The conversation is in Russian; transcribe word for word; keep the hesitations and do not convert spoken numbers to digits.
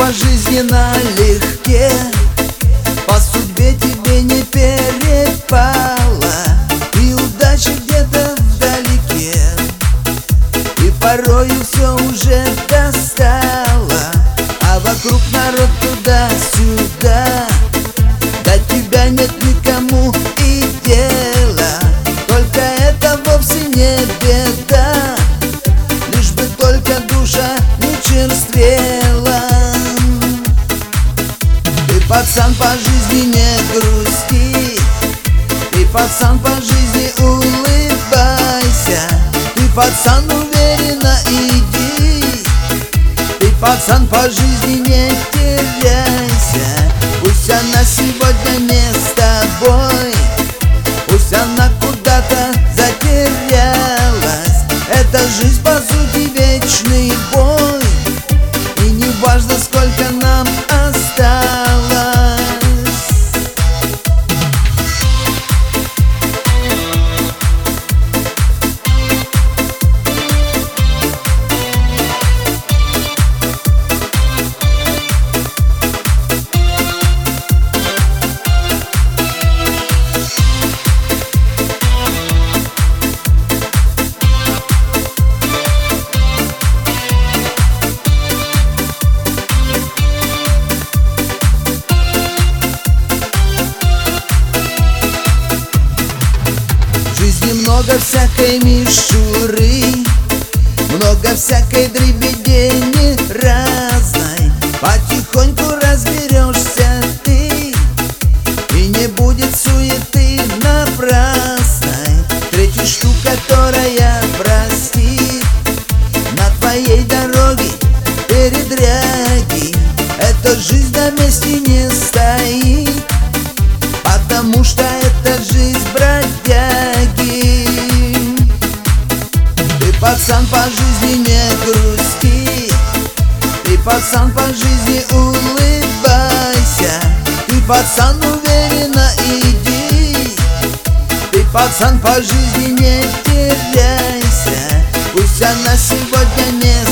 по жизни налегке, по судьбе тебе не перепало, и удача где-то вдалеке, и порою все уже достало, а вокруг народ туда-сюда, до тебя нет никому и дела. Только это вовсе не беда, лишь бы только душа не черствела. Ты, пацан, по жизни не грусти, ты, пацан, по жизни улыбайся, ты, пацан, уверенно иди, ты, пацан, по жизни не теряйся. Пусть она сегодня не с тобой, пусть она куда-то затерялась, эта жизнь по сути вечный бой, и не важно, сколько нам осталось. В жизни много всякой мишуры, много всякой дребедени разной. Потихоньку разберешься ты, и не будет суеты напрасной. Встретишь ту, которая простит на твоей дороге передряги. Эта жизнь на месте не стоит, потому что это жизнь бродяги. Ты, пацан, по жизни не грусти, ты, пацан, по жизни улыбайся, ты, пацан, уверенно иди, ты, пацан, по жизни не теряйся. Пусть она сегодня не